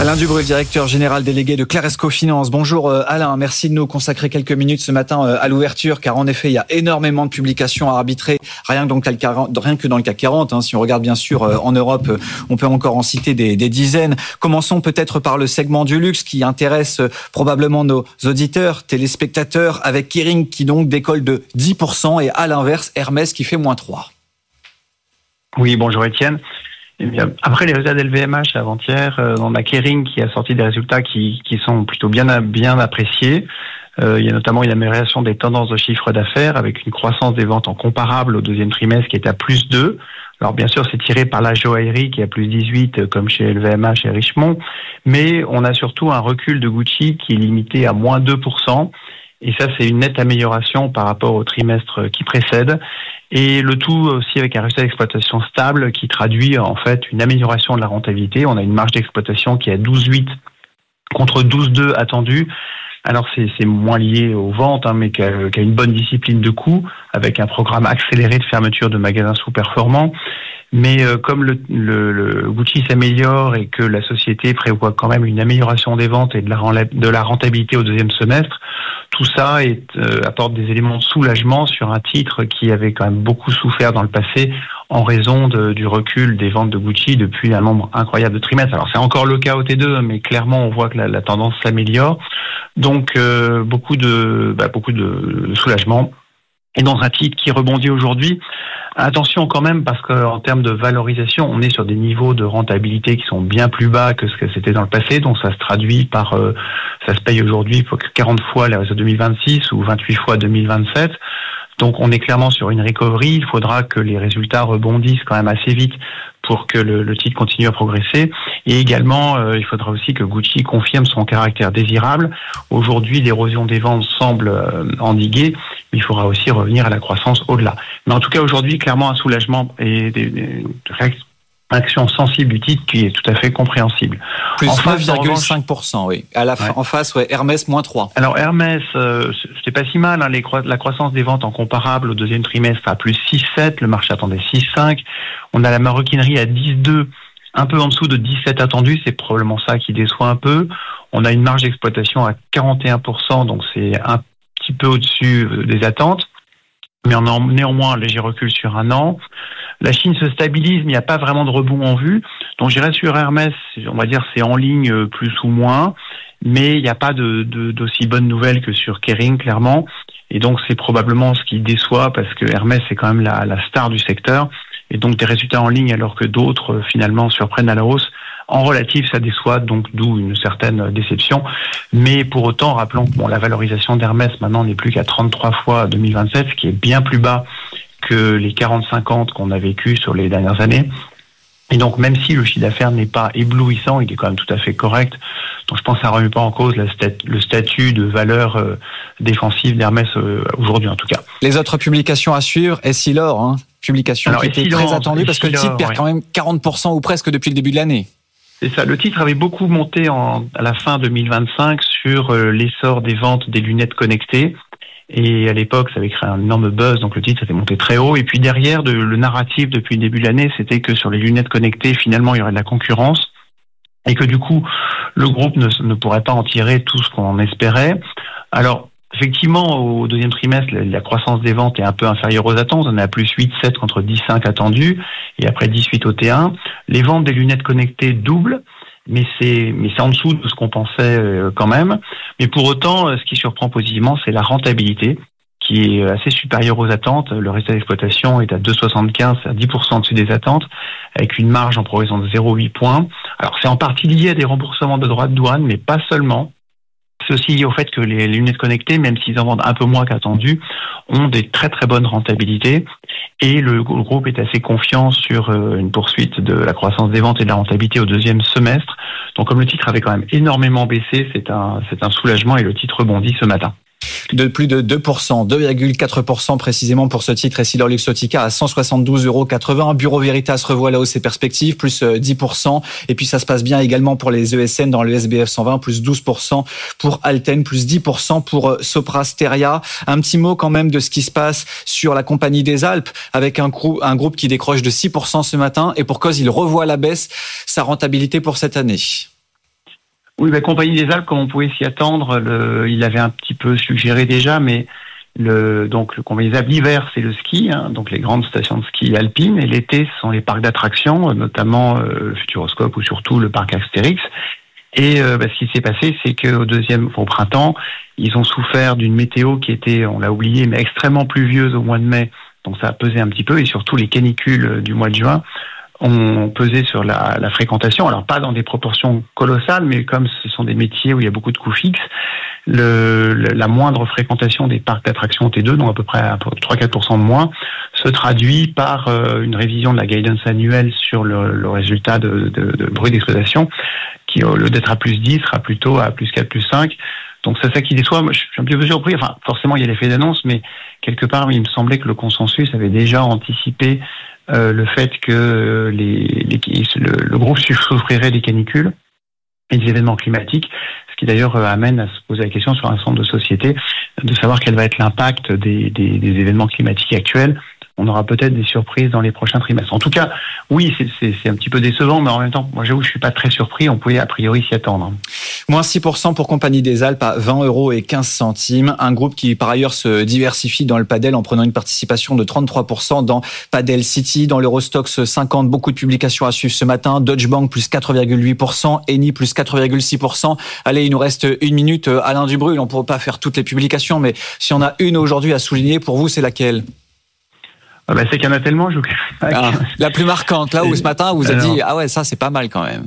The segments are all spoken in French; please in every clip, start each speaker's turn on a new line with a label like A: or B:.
A: Alain Dubreuil, directeur général délégué de Claresco Finance. Bonjour Alain, merci de nous consacrer quelques minutes ce matin à l'ouverture, car en effet, il y a énormément de publications à arbitrer, rien que dans le CAC 40. Si on regarde bien sûr en Europe, on peut encore en citer des dizaines. Commençons peut-être par le segment du luxe qui intéresse probablement nos auditeurs, téléspectateurs, avec Kering qui donc décolle de 10% et à l'inverse, Hermès qui fait -3%.
B: Oui, bonjour Étienne. Eh bien, après les résultats d'LVMH avant-hier, on a Kering qui a sorti des résultats qui sont plutôt bien appréciés. Il y a notamment une amélioration des tendances de chiffre d'affaires avec une croissance des ventes en comparable au deuxième trimestre qui est à +2. Alors bien sûr, c'est tiré par la joaillerie qui est à +18 comme chez LVMH et Richemont, mais on a surtout un recul de Gucci qui est limité à -2%. Et ça, c'est une nette amélioration par rapport au trimestre qui précède. Et le tout aussi avec un résultat d'exploitation stable qui traduit en fait une amélioration de la rentabilité. On a une marge d'exploitation qui est à 12,8 contre 12,2 attendu. Alors c'est moins lié aux ventes, mais qui a une bonne discipline de coûts avec un programme accéléré de fermeture de magasins sous-performants. Mais comme le Gucci s'améliore et que la société prévoit quand même une amélioration des ventes et de la rentabilité au deuxième semestre, tout ça apporte des éléments de soulagement sur un titre qui avait quand même beaucoup souffert dans le passé en raison du recul des ventes de Gucci depuis un nombre incroyable de trimestres. Alors c'est encore le cas au T2, mais clairement on voit que la tendance s'améliore. Donc beaucoup de soulagement. Et dans un titre qui rebondit aujourd'hui, attention quand même parce qu'en termes de valorisation, on est sur des niveaux de rentabilité qui sont bien plus bas que ce que c'était dans le passé. Donc ça se traduit par, ça se paye aujourd'hui pour 40 fois les résultats 2026 ou 28 fois 2027. Donc on est clairement sur une recovery. Il faudra que les résultats rebondissent quand même assez vite pour que le titre continue à progresser. Et également, il faudra aussi que Gucci confirme son caractère désirable. Aujourd'hui, l'érosion des ventes semble endiguée, mais il faudra aussi revenir à la croissance au-delà. Mais en tout cas, aujourd'hui, clairement, un soulagement et des réactions sensibles du titre qui est tout à fait compréhensible.
A: Plus 9,5%, oui. En face, Hermès, -3%.
B: Alors Hermès, c'est pas si mal. La croissance des ventes en comparable au deuxième trimestre à plus 6,7. Le marché attendait 6,5. On a la maroquinerie à 10,2. Un peu en dessous de 17 attendu, c'est probablement ça qui déçoit un peu. On a une marge d'exploitation à 41%, donc c'est un petit peu au-dessus des attentes. Mais on a néanmoins un léger recul sur un an. La Chine se stabilise, mais il n'y a pas vraiment de rebond en vue. Donc j'irais sur Hermès, on va dire c'est en ligne plus ou moins, mais il n'y a pas d'aussi bonne nouvelle que sur Kering, clairement. Et donc c'est probablement ce qui déçoit parce que Hermès c'est quand même la star du secteur. Et donc des résultats en ligne alors que d'autres finalement surprennent à la hausse. En relatif, ça déçoit, donc d'où une certaine déception. Mais pour autant, rappelons que la valorisation d'Hermès maintenant n'est plus qu'à 33 fois 2027, ce qui est bien plus bas que les 40-50 qu'on a vécu sur les dernières années. Et donc, même si le chiffre d'affaires n'est pas éblouissant, il est quand même tout à fait correct. Donc, je pense que ça ne remet pas en cause le statut de valeur défensive d'Hermès aujourd'hui, en tout cas.
A: Les autres publications à suivre, Essilor, publication qui était très attendue parce que le titre perd quand même 40% ou presque depuis le début de l'année.
B: C'est ça. Le titre avait beaucoup monté à la fin 2025 sur l'essor des ventes des lunettes connectées. Et à l'époque, ça avait créé un énorme buzz, donc le titre était monté très haut. Et puis derrière, le narratif depuis le début de l'année, c'était que sur les lunettes connectées, finalement, il y aurait de la concurrence. Et que du coup, le groupe ne pourrait pas en tirer tout ce qu'on espérait. Alors, effectivement, au deuxième trimestre, la croissance des ventes est un peu inférieure aux attentes. On est à plus 8,7 contre 10,5 attendus. Et après 18 au T1. Les ventes des lunettes connectées doublent. Mais c'est en dessous de ce qu'on pensait quand même. Mais pour autant, ce qui surprend positivement, c'est la rentabilité qui est assez supérieure aux attentes. Le résultat d'exploitation est à 2,75, c'est à 10% au-dessus des attentes, avec une marge en progression de 0,8 points. Alors c'est en partie lié à des remboursements de droits de douane, mais pas seulement. C'est aussi lié au fait que les lunettes connectées, même s'ils en vendent un peu moins qu'attendu, ont des très très bonnes rentabilités. Et le groupe est assez confiant sur une poursuite de la croissance des ventes et de la rentabilité au deuxième semestre. Donc comme le titre avait quand même énormément baissé, c'est un soulagement et le titre rebondit ce matin.
A: De plus de 2%, 2,4% précisément pour ce titre Essilor Luxottica à 172,80 €. Bureau Veritas revoit là haut ses perspectives, plus 10%. Et puis ça se passe bien également pour les ESN dans le SBF 120, plus 12% pour Alten, plus 10% pour Sopra Steria. Un petit mot quand même de ce qui se passe sur la Compagnie des Alpes avec un groupe qui décroche de 6% ce matin et pour cause il revoit à la baisse sa rentabilité pour cette année.
B: Oui, Compagnie des Alpes, comme on pouvait s'y attendre, il avait un petit peu suggéré déjà, mais le Compagnie des Alpes, l'hiver, c'est le ski, donc les grandes stations de ski alpines, et l'été, ce sont les parcs d'attractions, notamment le Futuroscope ou surtout le parc Astérix. Et ce qui s'est passé, c'est au printemps, ils ont souffert d'une météo qui était, on l'a oublié, mais extrêmement pluvieuse au mois de mai. Donc ça a pesé un petit peu, et surtout les canicules du mois de juin ont pesé sur la fréquentation. Alors pas dans des proportions colossales, mais comme ce sont des métiers où il y a beaucoup de coûts fixes, la moindre fréquentation des parcs d'attractions T2, donc à peu près 3-4% de moins, se traduit par une révision de la guidance annuelle sur le résultat de bruit d'exploitation, qui au lieu d'être à +10 sera plutôt à +4, +5. Donc c'est ça qui déçoit. Moi, je suis un petit peu surpris. Enfin, forcément, il y a l'effet d'annonce, mais quelque part, il me semblait que le consensus avait déjà anticipé le fait que le groupe souffrirait des canicules et des événements climatiques, ce qui d'ailleurs amène à se poser la question sur un certain nombre de sociétés de savoir quel va être l'impact des événements climatiques actuels. On aura peut-être des surprises dans les prochains trimestres. En tout cas, oui, c'est un petit peu décevant, mais en même temps, moi j'avoue, je suis pas très surpris. On pouvait a priori s'y attendre.
A: Moins 6% pour Compagnie des Alpes à 20,15 €. Un groupe qui, par ailleurs, se diversifie dans le padel en prenant une participation de 33% dans Padel City, dans l'Eurostoxx 50. Beaucoup de publications à suivre ce matin. Deutsche Bank plus 4,8%, Eni plus 4,6%. Allez, il nous reste 1 minute. Alain Dubrulle, on ne pourra pas faire toutes les publications, mais si on a une aujourd'hui à souligner, pour vous, c'est laquelle ?
B: C'est qu'il y en a tellement,
A: la plus marquante, là où ce matin vous avez dit « Ah ouais, ça c'est pas mal quand même ».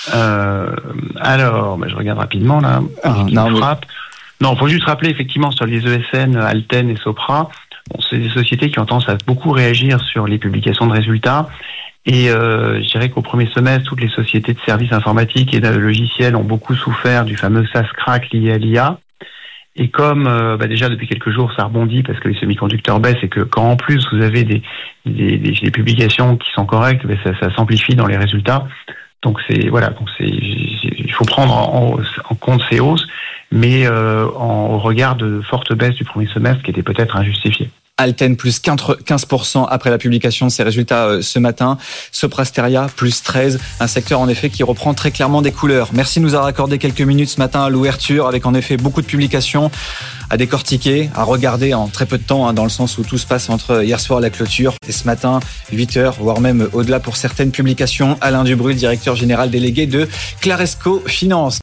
B: Je regarde rapidement là. Non, faut juste rappeler effectivement sur les ESN, Alten et Sopra, c'est des sociétés qui ont tendance à beaucoup réagir sur les publications de résultats. Et je dirais qu'au premier semestre, toutes les sociétés de services informatiques et de logiciels ont beaucoup souffert du fameux SaaS crack lié à l'IA. Et comme déjà depuis quelques jours ça rebondit parce que les semi-conducteurs baissent et que quand en plus vous avez des publications qui sont correctes, ça s'amplifie dans les résultats. Donc il faut prendre en compte ces hausses, mais au regard de fortes baisses du premier semestre qui étaient peut-être injustifiées.
A: Alten plus 15% après la publication de ses résultats ce matin. Soprasteria plus 13%. Un secteur en effet qui reprend très clairement des couleurs. Merci de nous avoir accordé quelques minutes ce matin à l'ouverture avec en effet beaucoup de publications à décortiquer, à regarder en très peu de temps, dans le sens où tout se passe entre hier soir la clôture et ce matin 8h, voire même au-delà pour certaines publications. Alain Dubrulle, directeur général délégué de Claresco Finance.